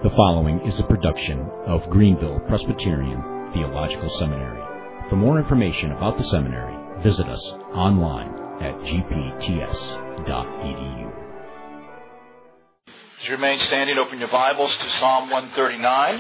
The following is a production of Greenville Presbyterian Theological Seminary. For more information about the seminary, visit us online at gpts.edu. As you remain standing, open your Bibles to Psalm 139.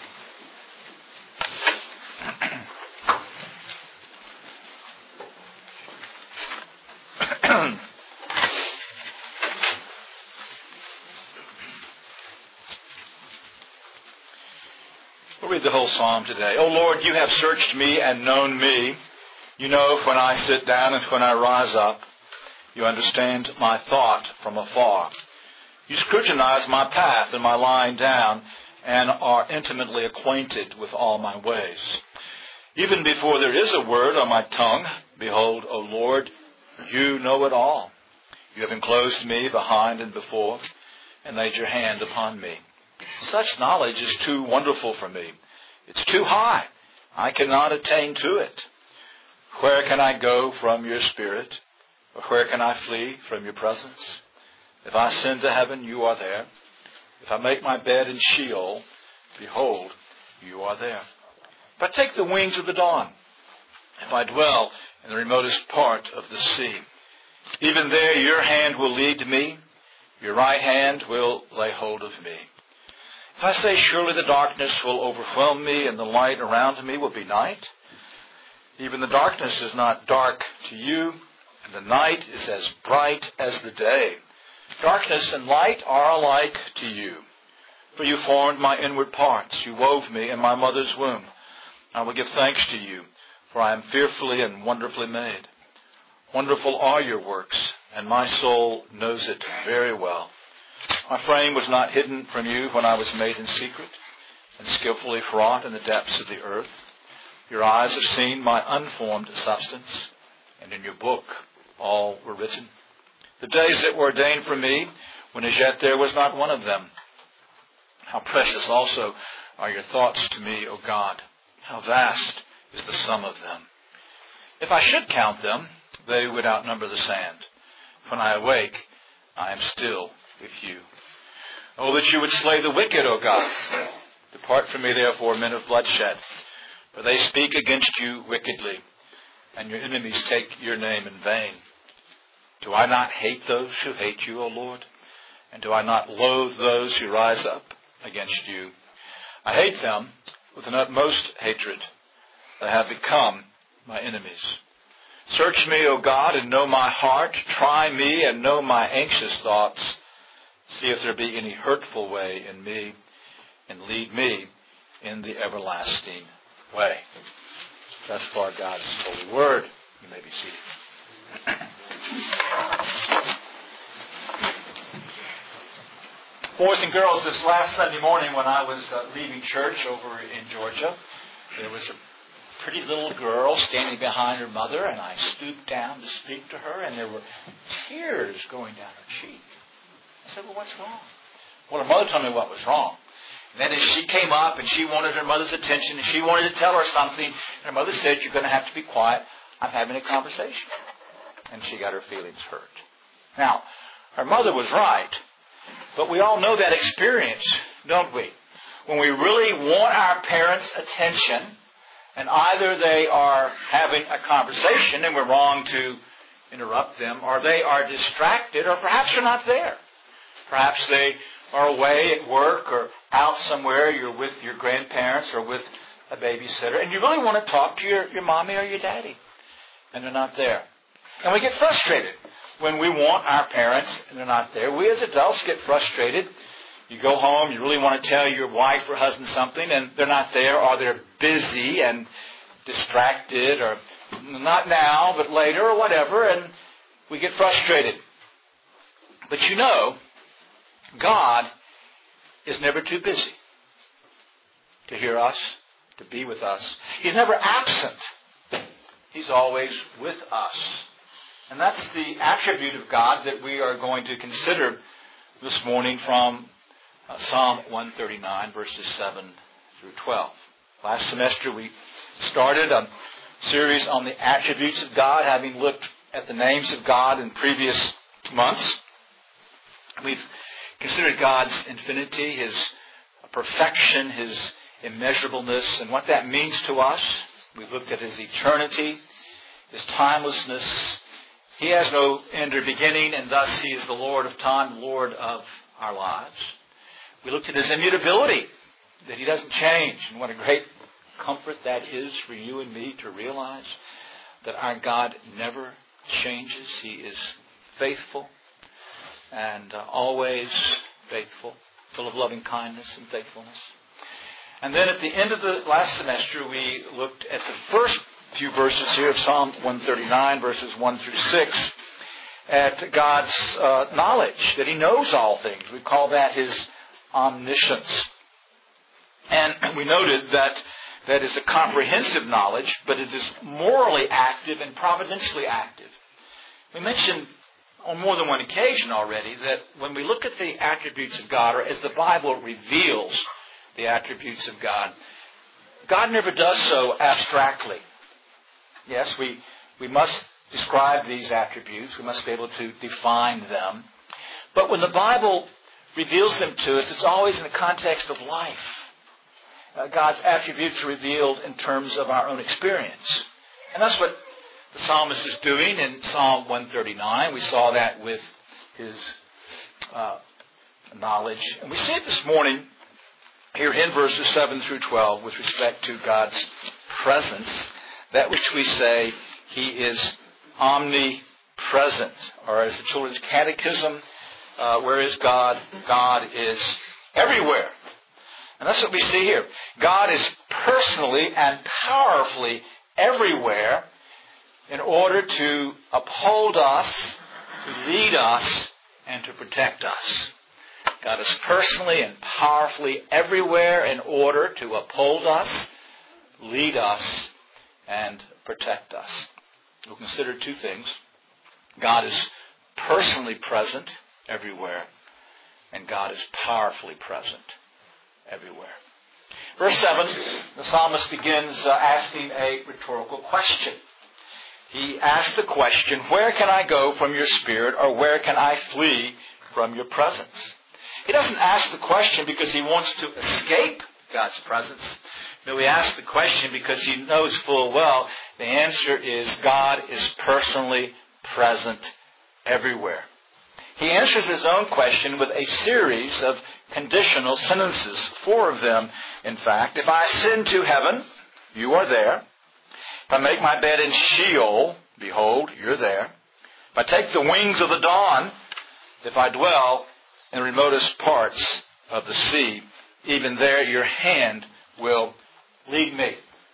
We'll read the whole psalm today. O Lord, you have searched me and known me. You know when I sit down and when I rise up. You understand my thought from afar. You scrutinize my path and my lying down, and are intimately acquainted with all my ways. Even before there is a word on my tongue, behold, O Lord, you know it all. You have enclosed me behind and before, and laid your hand upon me. Such knowledge is too wonderful for me. It's too high. I cannot attain to it. Where can I go from your spirit? Or where can I flee from your presence? If I ascend to heaven, you are there. If I make my bed in Sheol, behold, you are there. If I take the wings of the dawn, if I dwell in the remotest part of the sea, even there your hand will lead me, your right hand will lay hold of me. If I say, surely the darkness will overwhelm me, and the light around me will be night, even the darkness is not dark to you, and the night is as bright as the day. Darkness and light are alike to you. For you formed my inward parts. You wove me in my mother's womb. I will give thanks to you, for I am fearfully and wonderfully made. Wonderful are your works, and my soul knows it very well. My frame was not hidden from you when I was made in secret, and skillfully wrought in the depths of the earth. Your eyes have seen my unformed substance, and in your book all were written. The days that were ordained for me, when as yet there was not one of them. How precious also are your thoughts to me, O God. How vast is the sum of them. If I should count them, they would outnumber the sand. When I awake, I am still with you. Oh, that you would slay the wicked, O God. Depart from me, therefore, men of bloodshed, for they speak against you wickedly, and your enemies take your name in vain. Do I not hate those who hate you, O Lord? And do I not loathe those who rise up against you? I hate them with an utmost hatred. They have become my enemies. Search me, O God, and know my heart. Try me and know my anxious thoughts. See if there be any hurtful way in me, and lead me in the everlasting way. Thus far, God's holy word. You may be seated. Boys and girls, this last Sunday morning when I was leaving church over in Georgia, there was a pretty little girl standing behind her mother, and I stooped down to speak to her, and there were tears going down her cheek. I said, well, what's wrong? Well, her mother told me what was wrong. And then as she came up and she wanted her mother's attention and she wanted to tell her something, and her mother said, you're going to have to be quiet. I'm having a conversation. And she got her feelings hurt. Now, her mother was right, but we all know that experience, don't we? When we really want our parents' attention, and either they are having a conversation and we're wrong to interrupt them, or they are distracted, or perhaps they're not there. Perhaps they are away at work or out somewhere. You're with your grandparents or with a babysitter, and you really want to talk to your mommy or your daddy, and they're not there. And we get frustrated when we want our parents and they're not there. We as adults get frustrated. You go home, you really want to tell your wife or husband something, and they're not there, or they're busy and distracted, or not now, but later, or whatever, and we get frustrated. But you know, God is never too busy to hear us, to be with us. He's never absent. He's always with us. And that's the attribute of God that we are going to consider this morning from Psalm 139, verses 7 through 12. Last semester we started a series on the attributes of God, having looked at the names of God in previous months. We've considered God's infinity, His perfection, His immeasurableness, and what that means to us. We've looked at His eternity, His timelessness. He has no end or beginning, and thus He is the Lord of time, the Lord of our lives. We looked at His immutability, that He doesn't change, and what a great comfort that is for you and me to realize that our God never changes. He is faithful and always faithful, full of loving kindness and faithfulness. And then at the end of the last semester, we looked at the first few verses here of Psalm 139, verses 1 through 6, at God's knowledge, that He knows all things. We call that His omniscience. And we noted that that is a comprehensive knowledge, but it is morally active and providentially active. We mentioned on more than one occasion already that when we look at the attributes of God, or as the Bible reveals the attributes of God, God never does so abstractly. Yes, we must describe these attributes. We must be able to define them. But when the Bible reveals them to us, it's always in the context of life. God's attributes are revealed in terms of our own experience. And that's what the psalmist is doing in Psalm 139. We saw that with his knowledge. And we see it this morning here in verses 7 through 12 with respect to God's presence, that which we say He is omnipresent. Or as the Children's Catechism, where is God? God is everywhere. And that's what we see here. God is personally and powerfully everywhere in order to uphold us, to lead us, and to protect us. God is personally and powerfully everywhere in order to uphold us, lead us, and protect us. We'll consider two things. God is personally present everywhere, and God is powerfully present everywhere. Verse 7, the psalmist begins asking a rhetorical question. He asks the question, where can I go from your Spirit, or where can I flee from your presence? He doesn't ask the question because he wants to escape God's presence. No, he asks the question because he knows full well the answer is God is personally present everywhere. He answers his own question with a series of conditional sentences, 4 of them, in fact. If I ascend to heaven, you are there. If I make my bed in Sheol, behold, you're there. If I take the wings of the dawn, if I dwell in the remotest parts of the sea, even there your hand will lead me.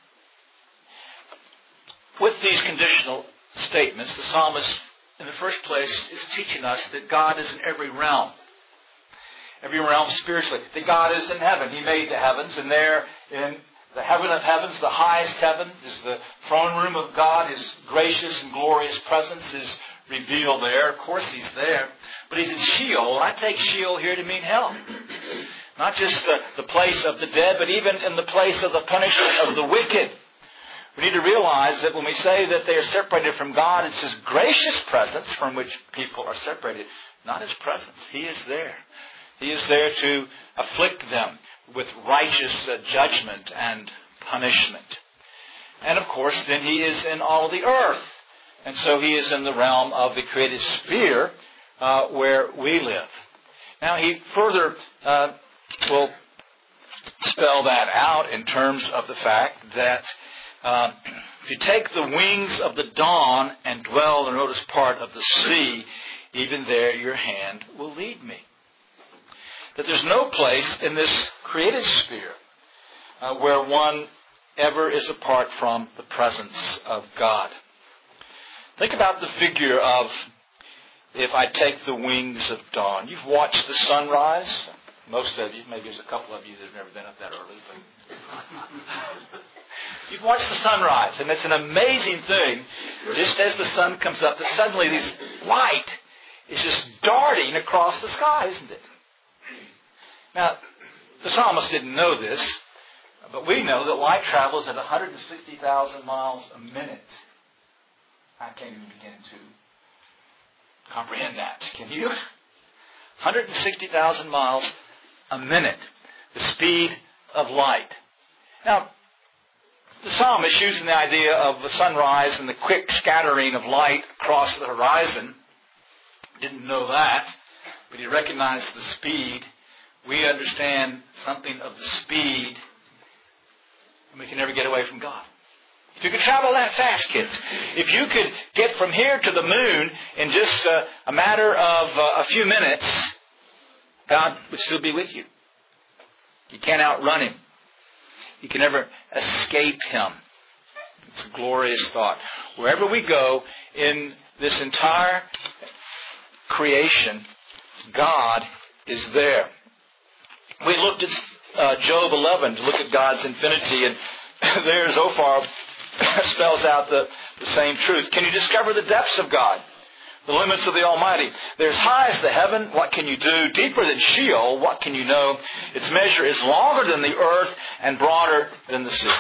With these conditional statements, the psalmist, in the first place, is teaching us that God is in every realm spiritually. That God is in heaven. He made the heavens, and there in the heaven of heavens, the highest heaven, is the throne room of God. His gracious and glorious presence is revealed there. Of course He's there. But He's in Sheol, and I take Sheol here to mean hell. Not just the place of the dead, but even in the place of the punishment of the wicked. We need to realize that when we say that they are separated from God, it's His gracious presence from which people are separated, not His presence. He is there. He is there to afflict them with righteous judgment and punishment. And of course, then He is in all the earth. And so He is in the realm of the created sphere where we live. Now, he further will spell that out in terms of the fact that if you take the wings of the dawn and dwell in the remotest part of the sea, even there your hand will lead me. That there's no place in this created sphere where one ever is apart from the presence of God. Think about the figure of if I take the wings of dawn. You've watched the sunrise. Most of you, maybe there's a couple of you that have never been up that early. But you've watched the sunrise, and it's an amazing thing. Just as the sun comes up, suddenly this light is just darting across the sky, isn't it? Now, the psalmist didn't know this, but we know that light travels at 160,000 miles a minute. I can't even begin to comprehend that. Can you? 160,000 miles a minute. the speed of light. Now, the psalmist, using the idea of the sunrise and the quick scattering of light across the horizon, didn't know that, but he recognized the speed. We understand something of the speed, and we can never get away from God. If you could travel that fast, kids, if you could get from here to the moon in just a matter of a few minutes, God would still be with you. You can't outrun Him. You can never escape Him. It's a glorious thought. Wherever we go in this entire creation, God is there. We looked at Job 11 to look at God's infinity, and there Zophar spells out the same truth. Can you discover the depths of God? The limits of the Almighty. They're as high as the heaven. What can you do? Deeper than Sheol. What can you know? Its measure is longer than the earth and broader than the sea.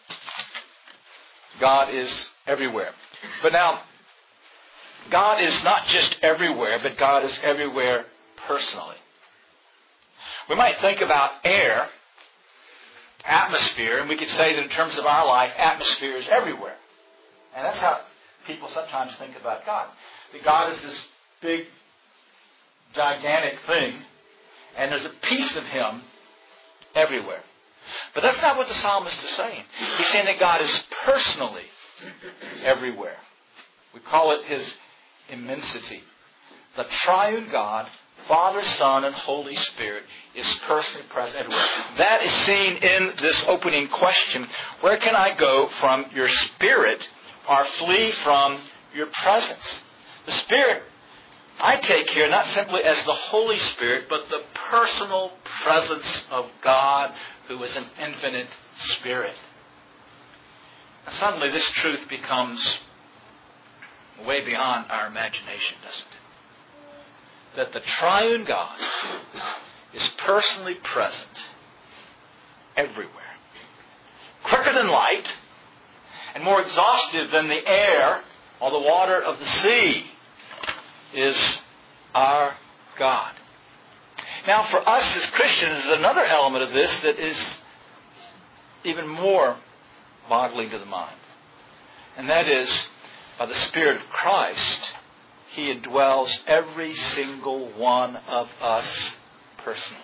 God is everywhere. But now, God is not just everywhere, but God is everywhere personally. We might think about air, atmosphere, and we could say that in terms of our life, atmosphere is everywhere. And that's how people sometimes think about God. That God is this big, gigantic thing, and there's a piece of Him everywhere. But that's not what the psalmist is saying. He's saying that God is personally everywhere. We call it His immensity. The triune God, Father, Son, and Holy Spirit, is personally present everywhere. That is seen in this opening question. Where can I go from your Spirit or flee from your presence? The Spirit, I take here not simply as the Holy Spirit, but the personal presence of God, who is an infinite Spirit. And suddenly this truth becomes way beyond our imagination, doesn't it? That the triune God is personally present everywhere. Quicker than light and more exhaustive than the air or the water of the sea is our God. Now, for us as Christians, there's another element of this that is even more boggling to the mind. And that is, by the Spirit of Christ, He indwells every single one of us personally.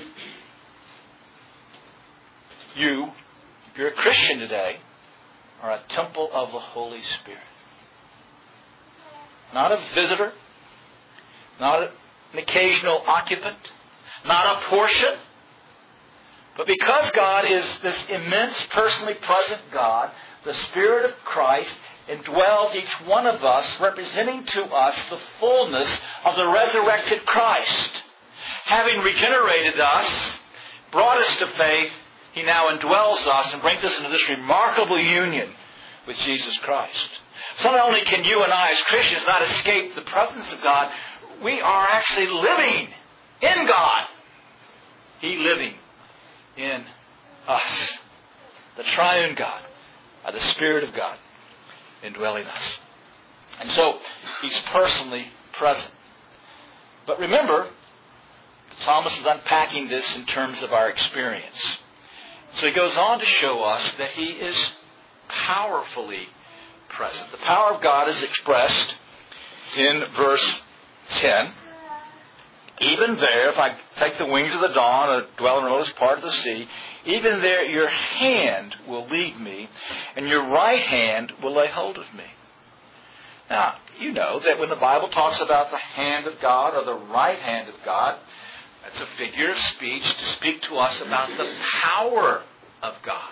You, if you're a Christian today, are a temple of the Holy Spirit. Not a visitor, not an occasional occupant, not a portion. But because God is this immense, personally present God, the Spirit of Christ indwells each one of us, representing to us the fullness of the resurrected Christ. Having regenerated us, brought us to faith, He now indwells us and brings us into this remarkable union with Jesus Christ. So not only can you and I as Christians not escape the presence of God, we are actually living in God. He living in us. The triune God, by the Spirit of God, indwelling us. And so, He's personally present. But remember, the psalmist is unpacking this in terms of our experience. So he goes on to show us that He is powerfully present. The power of God is expressed in verse 10. Even there, if I take the wings of the dawn and dwell in the remotest part of the sea, even there your hand will lead me, and your right hand will lay hold of me. Now, you know that when the Bible talks about the hand of God or the right hand of God, that's a figure of speech to speak to us about the power of God.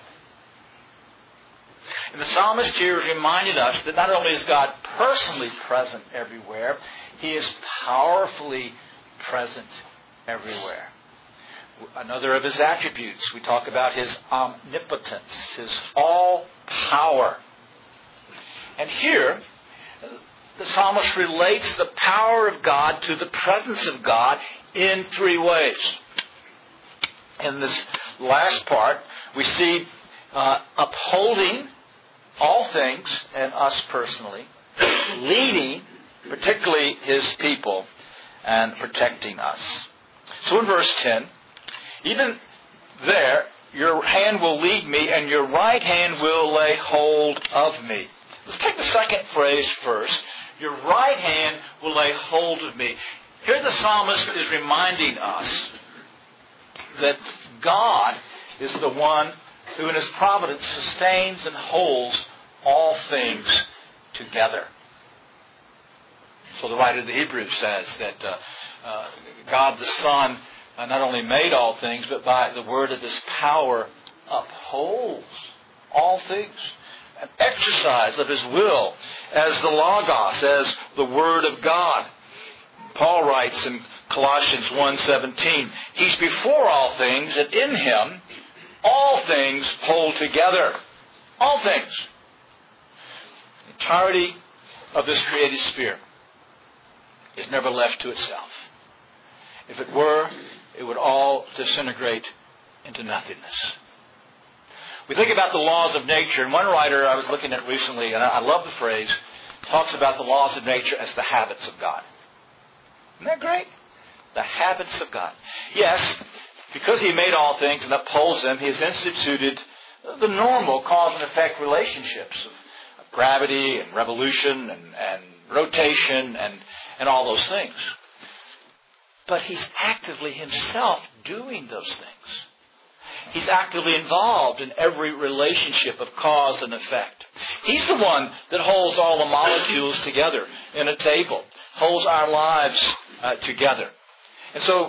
And the psalmist here is reminding us that not only is God personally present everywhere, He is powerfully present everywhere. Another of His attributes, we talk about His omnipotence, His all-power. And here, the psalmist relates the power of God to the presence of God in three ways. In this last part, we see upholding all things and us personally, leading particularly His people, and protecting us. So in verse 10, even there, your hand will lead me, and your right hand will lay hold of me. Let's take the second phrase first. Your right hand will lay hold of me. Here the psalmist is reminding us that God is the one who in His providence sustains and holds all things together. So the writer of the Hebrews says that God the Son not only made all things, but by the word of His power upholds all things. An exercise of His will as the Logos, as the Word of God. Paul writes in Colossians 1:17, He's before all things, and in Him all things hold together. All things. The entirety of this created sphere is never left to itself. If it were, it would all disintegrate into nothingness. We think about the laws of nature, and one writer I was looking at recently, and I love the phrase, talks about the laws of nature as the habits of God. Isn't that great? The habits of God. Yes, because He made all things and upholds them, He has instituted the normal cause and effect relationships of gravity and revolution and rotation and all those things. But He's actively Himself doing those things. He's actively involved in every relationship of cause and effect. He's the one that holds all the molecules together in a table, holds our lives together. And so,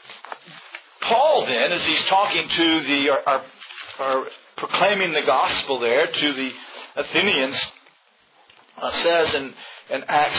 Paul then, as he's talking to proclaiming the gospel there to the Athenians, says in Acts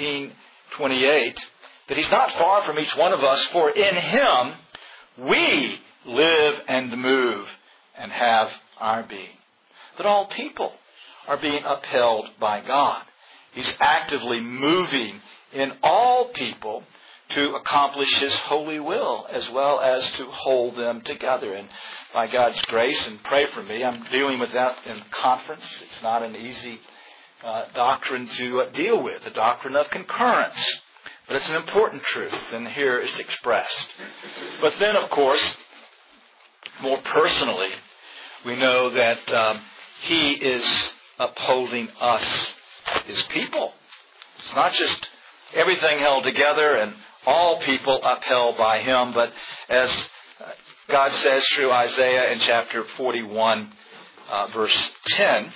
17:28 that he's not far from each one of us, for in Him we live and move and have our being. That all people are being upheld by God. He's actively moving in all people to accomplish His holy will, as well as to hold them together. And by God's grace, and pray for me, I'm dealing with that in conference. It's not an easy doctrine to deal with, the doctrine of concurrence. But it's an important truth, and here it's expressed. But then, of course, more personally, we know that He is upholding us, His people. It's not just everything held together and all people upheld by Him, but as God says through Isaiah in chapter 41, verse 10,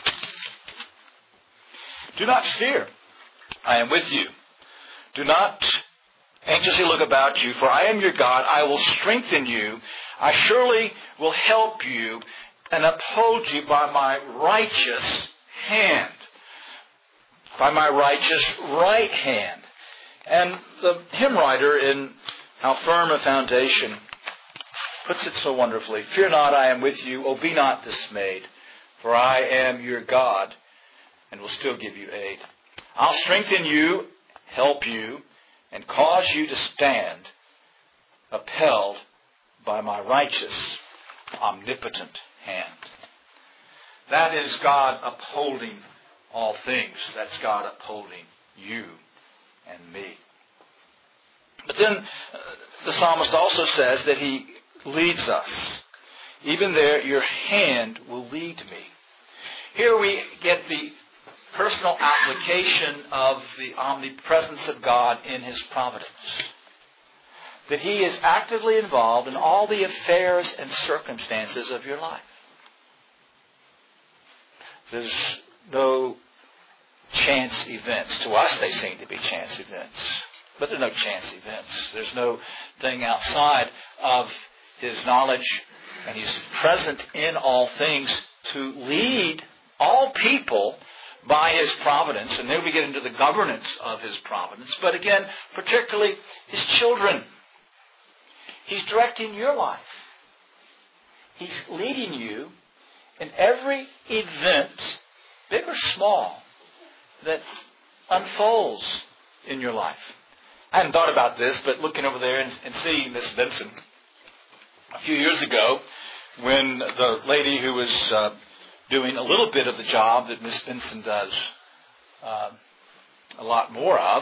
do not fear, I am with you. Do not anxiously look about you, for I am your God. I will strengthen you. I surely will help you and uphold you by my righteous hand. By my righteous right hand. And the hymn writer in How Firm a Foundation puts it so wonderfully. Fear not, I am with you. Oh, be not dismayed, for I am your God and will still give you aid. I'll strengthen you, help you, and cause you to stand upheld by my righteous, omnipotent hand. That is God upholding all things. That's God upholding you and me. But then the psalmist also says that He leads us. Even there, your hand will lead me. Here we get the personal application of the omnipresence of God in His providence. That He is actively involved in all the affairs and circumstances of your life. There's no chance events. To us they seem to be chance events. But there are no chance events. There's no thing outside of His knowledge. And He's present in all things to lead all people by His providence. And then we get into the governance of His providence. But again, particularly His children. He's directing your life. He's leading you in every event, big or small, that unfolds in your life. I hadn't thought about this, but looking over there and seeing Miss Benson a few years ago, when the lady who was doing a little bit of the job that Miss Benson does a lot more of,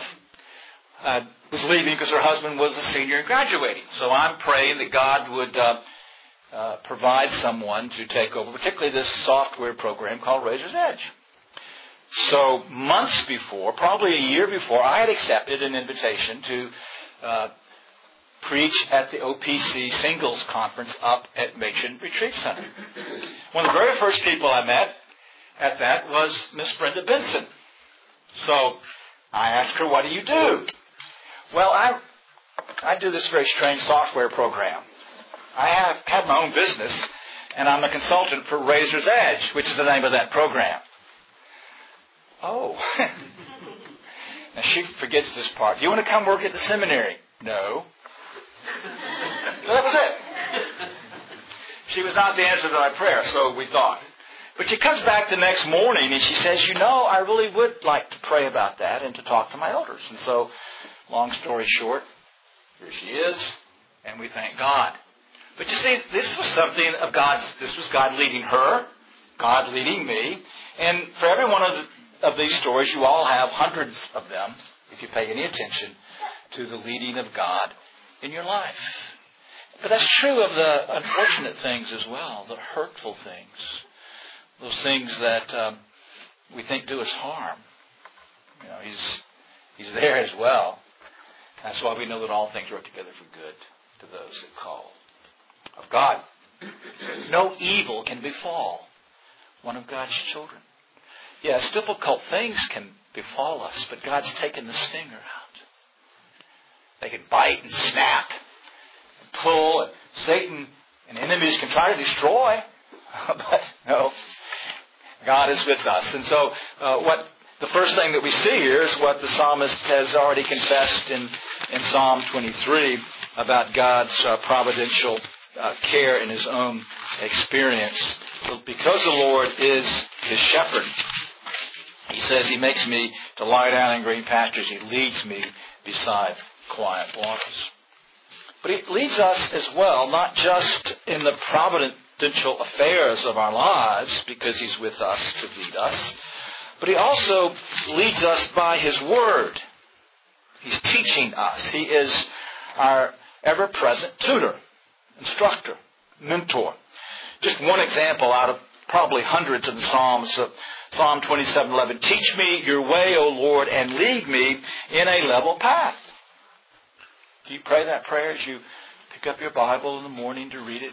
was leaving because her husband was a senior and graduating. So I'm praying that God would provide someone to take over, particularly this software program called Razor's Edge. So months before, probably a year before, I had accepted an invitation to preach at the OPC Singles Conference up at Macon Retreat Center. One of the very first people I met at that was Miss Brenda Benson. So I asked her, what do you do? Well, I do this very strange software program. I have my own business, and I'm a consultant for Razor's Edge, which is the name of that program. Oh. Now she forgets this part. Do you want to come work at the seminary? No. So that was it. She was not the answer to my prayer, so we thought. But she comes back the next morning and she says, I really would like to pray about that and to talk to my elders. And so, long story short, here she is, and we thank God. But you see, this was something of God's. This was God leading her, God leading me. And for every one of these stories, you all have hundreds of them, if you pay any attention to the leading of God in your life. But that's true of the unfortunate things as well, the hurtful things, those things that we think do us harm. He's there as well. That's why we know that all things work together for good to those that call of God. No evil can befall one of God's children. Yes, difficult things can befall us, but God's taken the stinger out. They can bite and snap and pull, and Satan and enemies can try to destroy. But no, God is with us. And so the first thing that we see here is what the psalmist has already confessed in Psalm 23 about God's providential care in his own experience. Because the Lord is his shepherd, he says he makes me to lie down in green pastures. He leads me beside quiet waters. But he leads us as well, not just in the providential affairs of our lives, because he's with us to lead us, but he also leads us by his word. He's teaching us. He is our ever-present tutor, instructor, mentor. Just one example out of probably hundreds of the Psalms. Psalm 27:11. Teach me your way, O Lord, and lead me in a level path. Do you pray that prayer as you pick up your Bible in the morning to read it?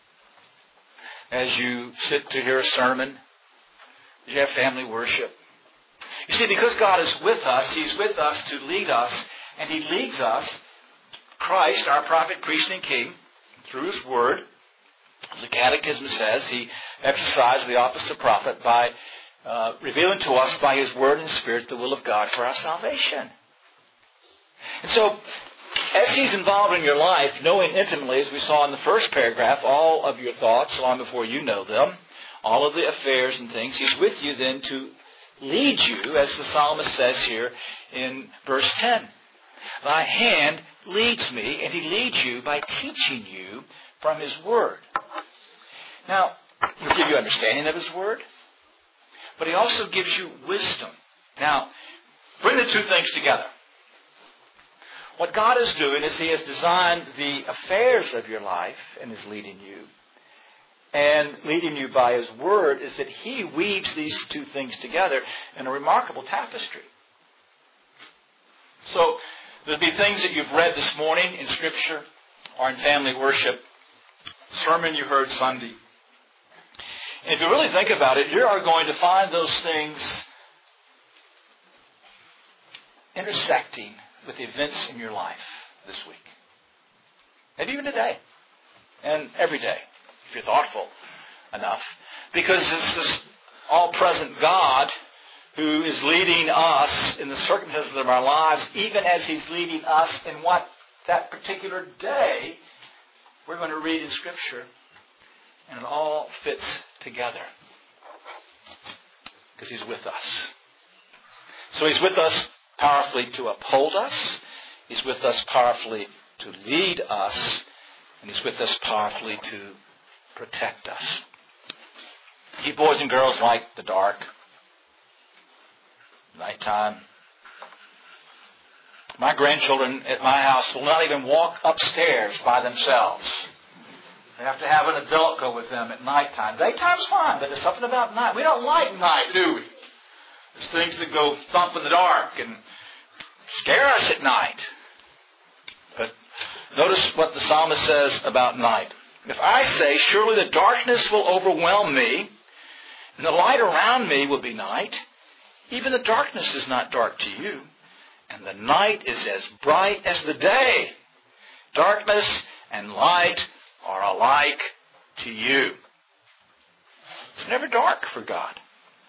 As you sit to hear a sermon? As you have family worship? You see, because God is with us, he's with us to lead us, and he leads us, Christ, our prophet, priest, and king, through his word. As the Catechism says, he exercised the office of prophet by revealing to us by his word and spirit the will of God for our salvation. And so, as he's involved in your life, knowing intimately, as we saw in the first paragraph, all of your thoughts long before you know them, all of the affairs and things, he's with you then to lead you, as the psalmist says here in verse 10. Thy hand leads me, and he leads you by teaching you from his word. Now, he'll give you understanding of his word, but he also gives you wisdom. Now, bring the two things together. What God is doing is he has designed the affairs of your life and is leading you. And leading you by his word is that he weaves these two things together in a remarkable tapestry. So, there'll be things that you've read this morning in Scripture or in family worship, sermon you heard Sunday. And if you really think about it, you are going to find those things intersecting with events in your life this week. Maybe even today. And every day, if you're thoughtful enough. Because it's this all-present God who is leading us in the circumstances of our lives, even as he's leading us in what that particular day we're going to read in Scripture. And it all fits together. Because he's with us. So he's with us powerfully to uphold us. He's with us powerfully to lead us. And he's with us powerfully to protect us. You boys and girls like the dark. Nighttime. My grandchildren at my house will not even walk upstairs by themselves. They have to have an adult go with them at nighttime. Daytime's fine, but there's something about night. We don't like night, do we? There's things that go thump in the dark and scare us at night. But notice what the psalmist says about night. If I say, surely the darkness will overwhelm me, and the light around me will be night, even the darkness is not dark to you, and the night is as bright as the day. Darkness and light are alike to you. It's never dark for God.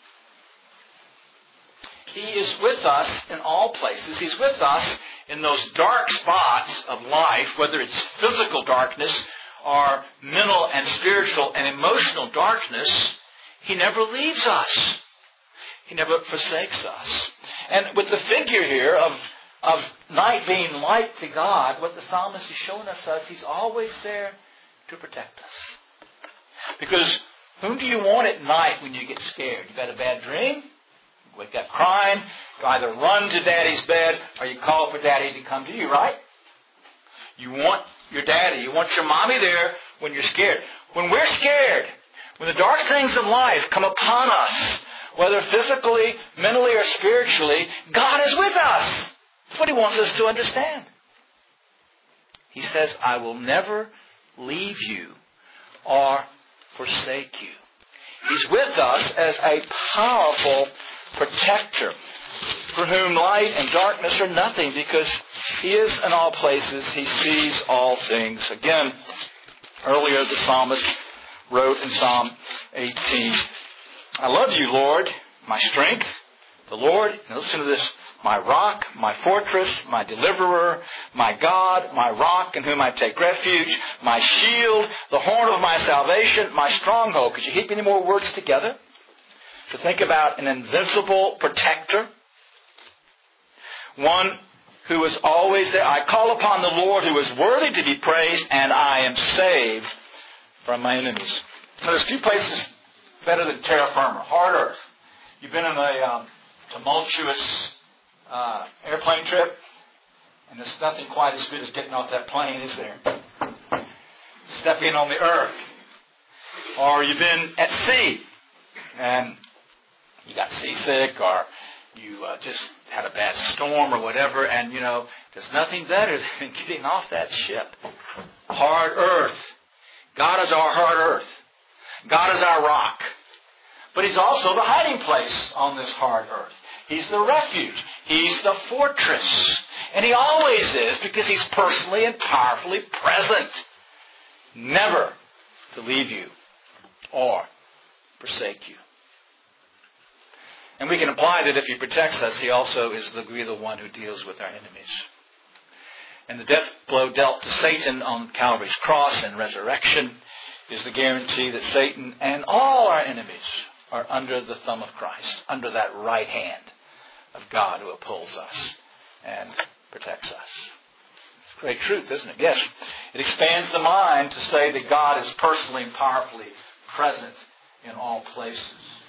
He is with us in all places. He's with us in those dark spots of life, whether it's physical darkness or mental and spiritual and emotional darkness. He never leaves us. He never forsakes us. And with the figure here of night being light to God, what the psalmist is showing us is He's always there to protect us. Because whom do you want at night when you get scared? You've had a bad dream? You wake up crying. You either run to Daddy's bed or you call for Daddy to come to you, right? You want your daddy. You want your mommy there when you're scared. When we're scared, when the dark things of life come upon us, whether physically, mentally, or spiritually, God is with us. That's what He wants us to understand. He says, I will never leave you or forsake you. He's with us as a powerful protector for whom light and darkness are nothing, because He is in all places. He sees all things. Again, earlier the psalmist wrote in Psalm 18, I love you, Lord, my strength. The Lord, now listen to this, my rock, my fortress, my deliverer, my God, my rock in whom I take refuge, my shield, the horn of my salvation, my stronghold. Could you heap any more words together to think about an invincible protector? One who is always there. I call upon the Lord who is worthy to be praised, and I am saved from my enemies. Now, there's two places better than terra firma. Hard earth. You've been on a tumultuous airplane trip, and there's nothing quite as good as getting off that plane, is there? Stepping on the earth. Or you've been at sea, and you got seasick, or you just had a bad storm or whatever, and there's nothing better than getting off that ship. Hard earth. God is our hard earth. God is our rock. But He's also the hiding place on this hard earth. He's the refuge. He's the fortress. And He always is, because He's personally and powerfully present. Never to leave you or forsake you. And we can apply that if He protects us, He also is the one who deals with our enemies. And the death blow dealt to Satan on Calvary's cross and resurrection is the guarantee that Satan and all our enemies are under the thumb of Christ, under that right hand of God who upholds us and protects us. It's great truth, isn't it? Yes. It expands the mind to say that God is personally and powerfully present in all places.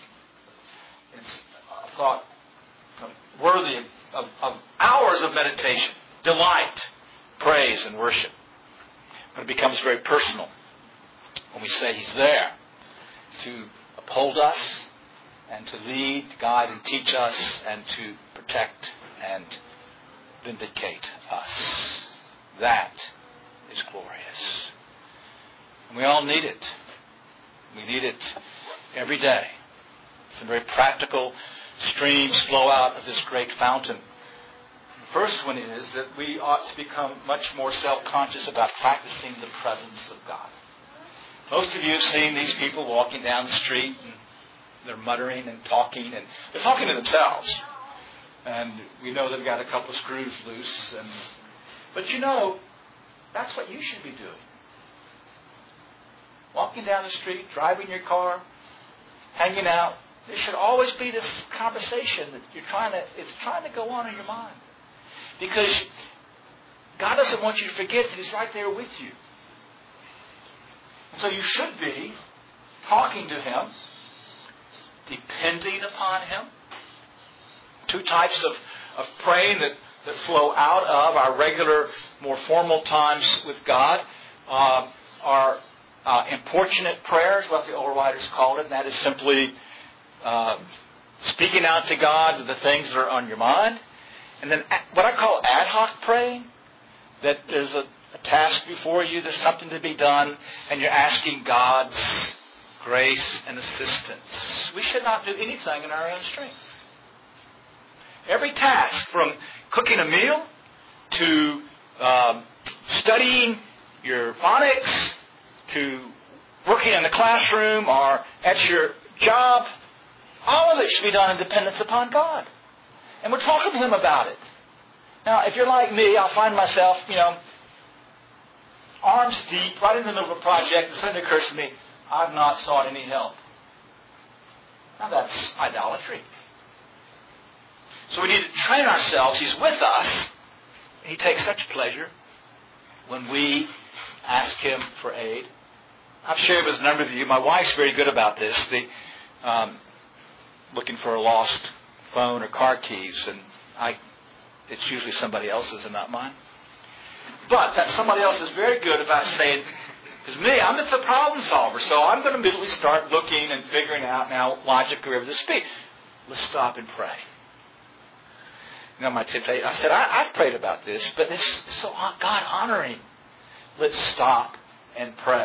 It's a thought worthy of hours of meditation, delight, praise, and worship. But it becomes very personal when we say He's there to uphold us and to lead, guide, and teach us and to protect and vindicate us. That is glorious. And we all need it. We need it every day. Some very practical streams flow out of this great fountain. The first one is that we ought to become much more self-conscious about practicing the presence of God. Most of you have seen these people walking down the street, and they're muttering and talking, and they're talking to themselves. And we know they've got a couple of screws loose. But that's what you should be doing. Walking down the street, driving your car, hanging out. There should always be this conversation that it's trying to go on in your mind. Because God doesn't want you to forget that He's right there with you. So you should be talking to Him, depending upon Him. Two types of praying that flow out of our regular, more formal times with God are importunate prayer is what the old writers called it. And that is simply speaking out to God the things that are on your mind. And then what I call ad hoc praying, that there's a task before you, there's something to be done, and you're asking God's grace and assistance. We should not do anything in our own strength. Every task, from cooking a meal to studying your phonics to working in the classroom or at your job, all of it should be done in dependence upon God. And we're talking to Him about it. Now, if you're like me, I'll find myself, arms deep, right in the middle of a project, and suddenly occurs to me, I've not sought any help. Now that's idolatry. So we need to train ourselves. He's with us. He takes such pleasure when we ask Him for aid. I've shared with a number of you, my wife's very good about this, looking for a lost phone or car keys, and it's usually somebody else's and not mine. But that somebody else is very good about saying, because me, I'm just a problem solver, so I'm going to immediately start looking and figuring out now logically wherever this speaks. Let's stop and pray. My temptation, I said, I've prayed about this, but it's so God honoring. Let's stop and pray.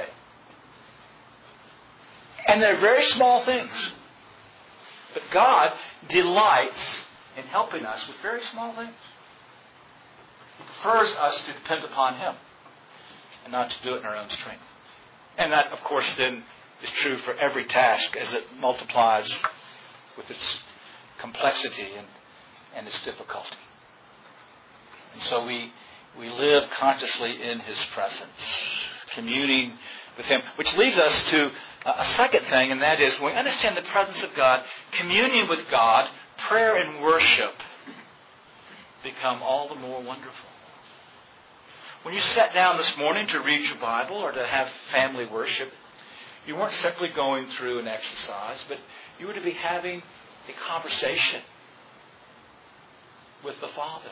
And they're very small things. But God delights in helping us with very small things. He prefers us to depend upon Him and not to do it in our own strength. And that, of course, then is true for every task as it multiplies with its complexity and its difficulty. And so we live consciously in His presence, communing with Him, which leads us to a second thing, and that is when we understand the presence of God, communion with God, prayer and worship become all the more wonderful. When you sat down this morning to read your Bible or to have family worship, you weren't simply going through an exercise, but you were to be having a conversation with the Father,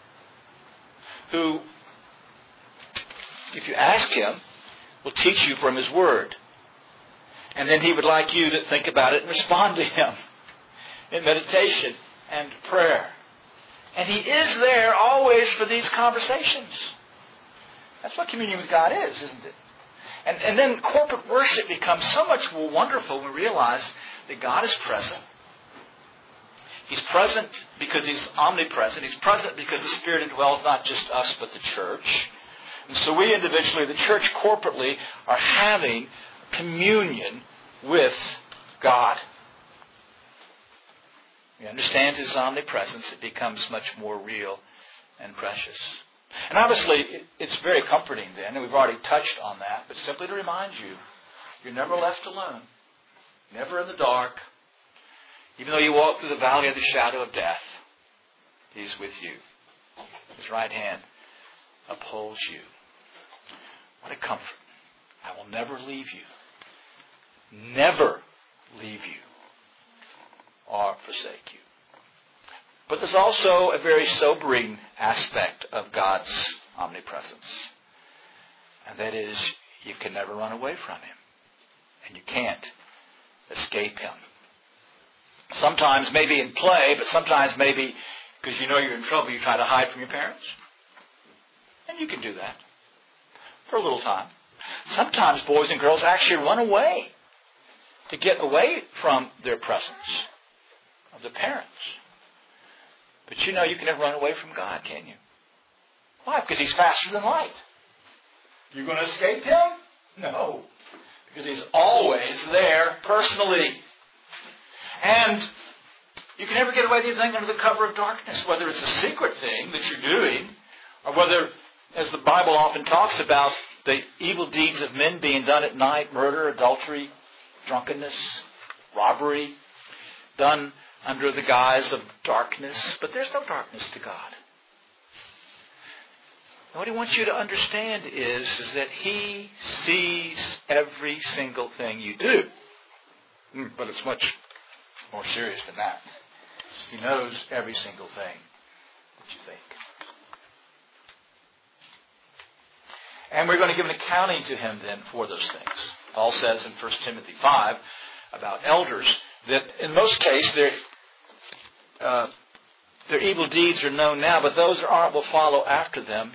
who, if you ask Him, will teach you from His Word. And then He would like you to think about it and respond to Him in meditation and prayer. And He is there always for these conversations. That's what communion with God is, isn't it? And then corporate worship becomes so much more wonderful when we realize that God is present. He's present because He's omnipresent. He's present because the Spirit indwells not just us but the church. And so we individually, the church corporately, are having communion with God. We understand His omnipresence. It becomes much more real and precious. And obviously, it's very comforting then, and we've already touched on that, but simply to remind you, you're never left alone, never in the dark. Even though you walk through the valley of the shadow of death, He's with you. His right hand upholds you. What a comfort. I will never leave you. Never leave you or forsake you. But there's also a very sobering aspect of God's omnipresence. And that is, you can never run away from Him. And you can't escape Him. Sometimes maybe in play, but sometimes maybe because you know you're in trouble, you try to hide from your parents. And you can do that for a little time. Sometimes boys and girls actually run away to get away from their presence of the parents. But you know you can never run away from God, can you? Why? Because He's faster than light. You're going to escape Him? No. Because He's always there personally. And you can never get away with anything under the cover of darkness, whether it's a secret thing that you're doing, or whether, as the Bible often talks about, the evil deeds of men being done at night, murder, adultery, drunkenness, robbery, done under the guise of darkness. But there's no darkness to God. And what He wants you to understand is that He sees every single thing you do. But it's much more serious than that. He knows every single thing that you think. And we're going to give an accounting to Him then for those things. Paul says in 1 Timothy 5 about elders that in most cases their evil deeds are known now, but those that aren't will follow after them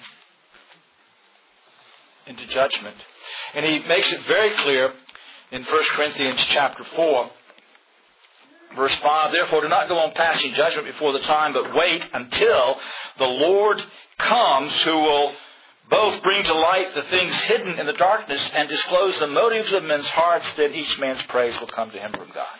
into judgment. And he makes it very clear in 1 Corinthians chapter 4, verse 5, therefore do not go on passing judgment before the time, but wait until the Lord comes, who will both bring to light the things hidden in the darkness and disclose the motives of men's hearts. Then each man's praise will come to him from God.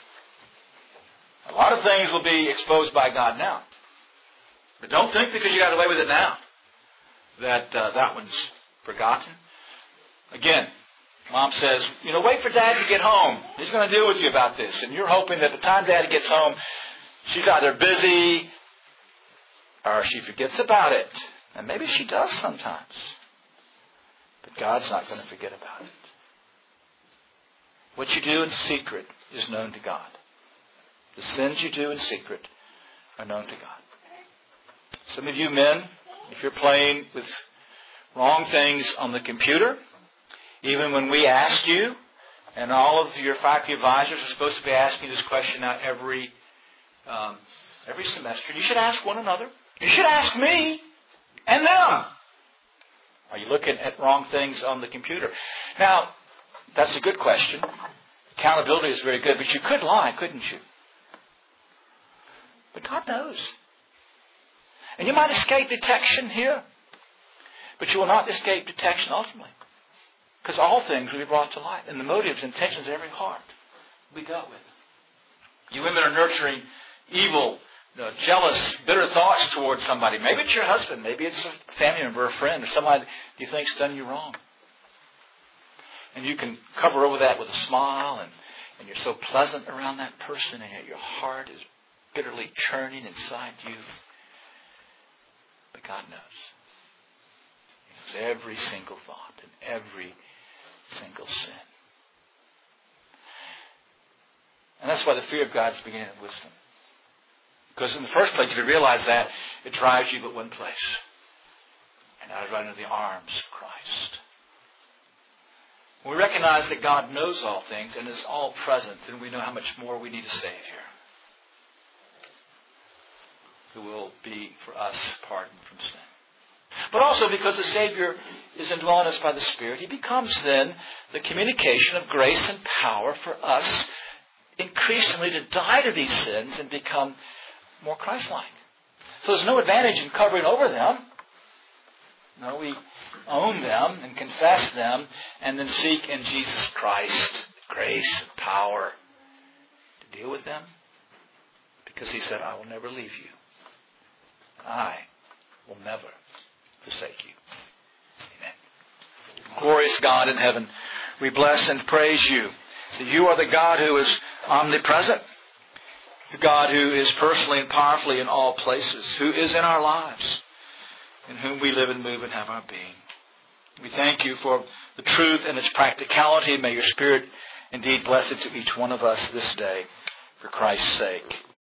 A lot of things will be exposed by God now. But don't think because you got away with it now that that one's forgotten. Again, Mom says, wait for Dad to get home. He's going to deal with you about this. And you're hoping that the time Dad gets home, she's either busy or she forgets about it. And maybe she does sometimes. But God's not going to forget about it. What you do in secret is known to God. The sins you do in secret are known to God. Some of you men, if you're playing with wrong things on the computer, even when we ask you, and all of your faculty advisors are supposed to be asking this question out every semester, you should ask one another. You should ask me and them. Are you looking at wrong things on the computer? Now, that's a good question. Accountability is very good, but you could lie, couldn't you? But God knows. And you might escape detection here, but you will not escape detection ultimately. Because all things will be brought to light. And the motives, intentions of every heart will be dealt with. You women are nurturing evil, jealous, bitter thoughts towards somebody. Maybe it's your husband. Maybe it's a family member or a friend or somebody you think's done you wrong. And you can cover over that with a smile, and you're so pleasant around that person, and yet your heart is bitterly churning inside you. But God knows. He knows every single thought and every single sin. And that's why the fear of God is the beginning of wisdom. Because in the first place, if you realize that, it drives you but one place. And that is right into the arms of Christ. When we recognize that God knows all things and is all present, then we know how much more we need a Savior who will be for us pardon from sin. But also because the Savior is indwelling us by the Spirit, He becomes then the communication of grace and power for us increasingly to die to these sins and become more Christ-like. So there's no advantage in covering over them. No, we own them and confess them and then seek in Jesus Christ grace and power to deal with them. Because He said, I will never leave you. And I will never forsake you. Amen. Glorious God in heaven, we bless and praise You that You are the God who is omnipresent, the God who is personally and powerfully in all places, who is in our lives, in whom we live and move and have our being. We thank You for the truth and its practicality. May Your Spirit indeed bless it to each one of us this day for Christ's sake.